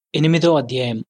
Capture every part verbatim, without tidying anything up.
ఎనిమిదో అధ్యాయం.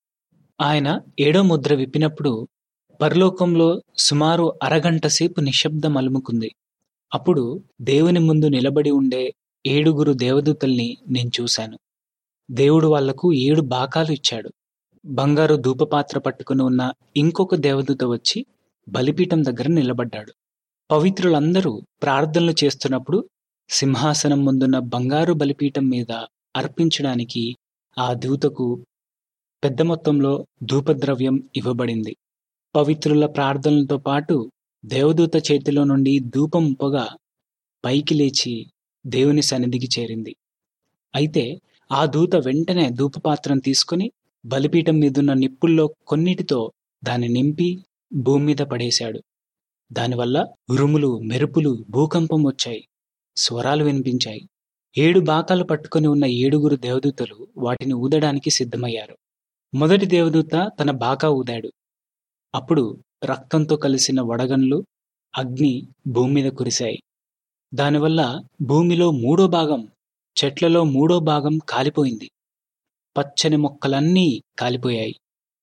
ఆయన ఏడో ముద్ర విప్పినప్పుడు పరలోకంలో సుమారు అరగంట సేపు నిశ్శబ్దం అలుముకుంది. అప్పుడు దేవుని ముందు నిలబడి ఉండే ఏడుగురు దేవదూతల్ని నేను చూశాను. దేవుడు వాళ్లకు ఏడు బాకాలు ఇచ్చాడు. బంగారు ధూపపాత్ర పట్టుకుని ఉన్న ఇంకొక దేవదూత వచ్చి బలిపీఠం దగ్గర నిలబడ్డాడు. పవిత్రులందరూ ప్రార్థనలు చేస్తున్నప్పుడు సింహాసనం ముందున్న బంగారు బలిపీఠం మీద అర్పించడానికి ఆ దూతకు పెద్ద మొత్తంలో ధూపద్రవ్యం ఇవ్వబడింది. పవిత్రుల ప్రార్థనలతో పాటు దేవదూత చేతిలో నుండి ధూపం పొగ పైకి లేచి దేవుని సన్నిధికి చేరింది. అయితే ఆ దూత వెంటనే ధూపపాత్రను తీసుకుని బలిపీఠం మీదున్న నిప్పుల్లో కొన్నిటితో దాన్ని నింపి భూమి మీద పడేశాడు. దానివల్ల ఉరుములు, మెరుపులు, భూకంపం వచ్చాయి. స్వరాలు వినిపించాయి. ఏడు బాకాలు పట్టుకొని ఉన్న ఏడుగురు దేవదూతలు వాటిని ఊదడానికి సిద్ధమయ్యారు. మొదటి దేవదూత తన బాకా ఊదాడు. అప్పుడు రక్తంతో కలిసిన వడగండ్లు, అగ్ని భూమి మీద కురిశాయి. దానివల్ల భూమిలో మూడో భాగం, చెట్లలో మూడో భాగం కాలిపోయింది. పచ్చని మొక్కలన్నీ కాలిపోయాయి.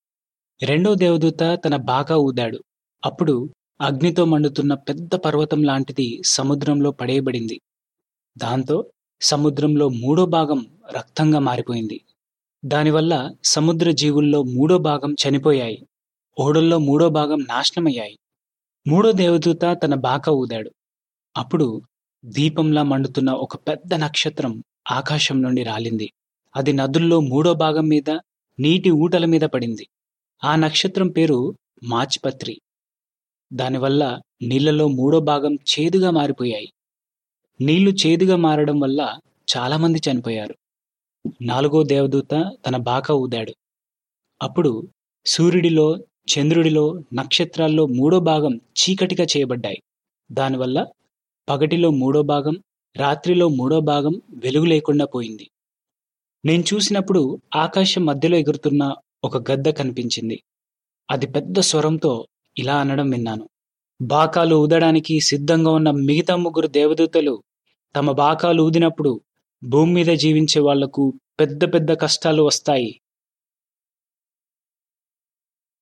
రెండో దేవదూత తన బాకా ఊదాడు. అప్పుడు అగ్నితో మండుతున్న పెద్ద పర్వతం లాంటిది సముద్రంలో పడేయబడింది. దాంతో సముద్రంలో మూడో భాగం రక్తంగా మారిపోయింది. దానివల్ల సముద్ర జీవుల్లో మూడో భాగం చనిపోయాయి. ఓడల్లో మూడో భాగం నాశనమయ్యాయి. మూడో దేవదూత తన బాకా ఊదాడు. అప్పుడు దీపంలా మండుతున్న ఒక పెద్ద నక్షత్రం ఆకాశం నుండి రాలింది. అది నదుల్లో మూడో భాగం మీద, నీటి ఊటల మీద పడింది. ఆ నక్షత్రం పేరు మాచ్పత్రి. దానివల్ల నీళ్లలో మూడో భాగం చేదుగా మారిపోయాయి. నీళ్లు చేదుగా మారడం వల్ల చాలామంది చనిపోయారు. నాలుగో దేవదూత తన బాకా ఊదాడు. అప్పుడు సూర్యుడిలో, చంద్రుడిలో, నక్షత్రాల్లో మూడో భాగం చీకటిగా చేయబడ్డాయి. దానివల్ల పగటిలో మూడో భాగం, రాత్రిలో మూడో భాగం వెలుగు లేకుండా పోయింది. నేను చూసినప్పుడు ఆకాశం మధ్యలో ఎగురుతున్న ఒక గద్ద కనిపించింది. అది పెద్ద స్వరంతో ఇలా అనడం విన్నాను. బాకాలు ఊదడానికి సిద్ధంగా ఉన్న మిగతా ముగ్గురు దేవదూతలు తమ బాకాలు ఊదినప్పుడు భూమి మీద జీవించే వాళ్లకు పెద్ద పెద్ద కష్టాలు వస్తాయి.